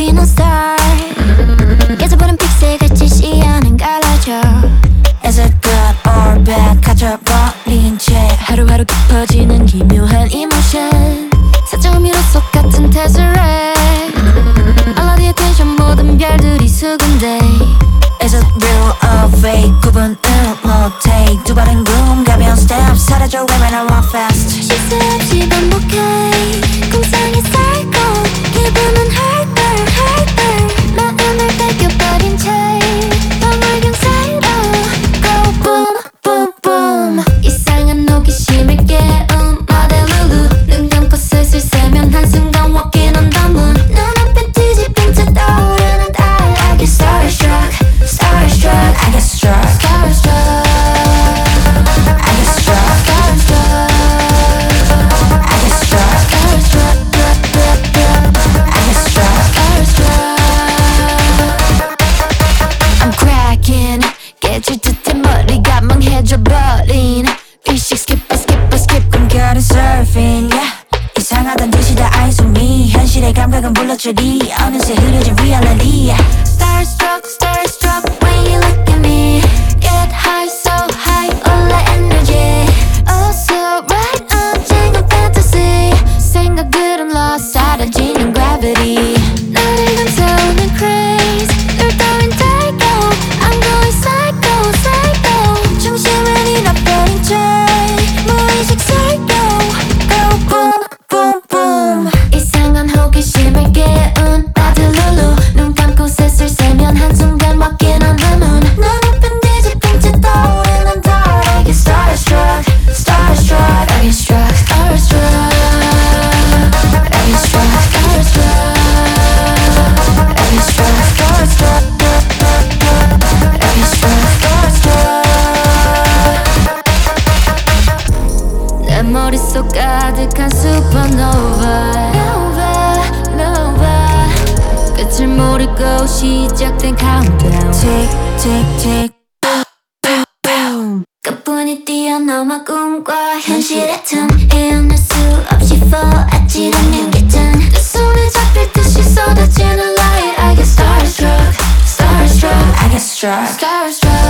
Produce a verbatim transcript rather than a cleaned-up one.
우리는 star. 깨져버린 픽셀같이 시야는 갈라져. Is it good or bad? 갇혀버린 채 하루하루 깊어지는 기묘한 emotion. 사정 미로 속 같은 테스레. All of the attention 모든 별들이 수군대. Is it real or fake? 구분을 못해. 두 발은 굼 가벼운 step 사라져 when I walk fast. 쉴새 없이 반복해. 공상이 쌓이고 기분은 hyper hyper. 마음을 뺏겨버린 채 방울경 사이로 go boom boom boom. 이상한 호기심을 깨운 모델 룰루. 눈 감고 슬슬 세면 한순간 walking on the moon. 눈앞에 뒤집힌 채 떠오르는 달. I get starstruck starstruck. I get struck starstruck. I get struck starstruck. I get struck starstruck. I get struck starstruck. I'm cracking. 깨질 듯해 머리가 멍해져버린 일식 skipper skipper skip. 꿈결은 surfing yeah. 이상하단 듯이 다 eyes on me. 현실의 감각은 불러처리 어느새 흐려진 reality yeah. Starstruck starstruck when you look at me. Get high so high 올라 energy. Oh so right 언젠가 fantasy. 생각들은 lost 사라지는 gravity. 나를 감싸오는 craze. 널 따윈 take off. I'm going psycho psycho. 중심을 잃어버린 채 무의식 psycho go boom boom boom. 이상한 호기심을 깨운 바드 룰루. 눈 감고 슬슬 세면 한순간 walking on the moon. 눈앞은 뒤집힌 채 떠오르는 달. I get starstruck starstruck I get struck starstruck. I get struck starstruck. I get struck starstruck I get struck starstruck. 내 머릿속 가득한 supernova. Nova, nova. 끝을 모르고 시작된 countdown. Tick tick tick boom boom. 끝뿐이 뛰어넘어 꿈과 현실의 틈. 헤어날 수 없이 fall 아찔한 뮤기증. 두 손에 잡힐 듯이 쏟아지는 light. I get starstruck starstruck I get struck starstruck.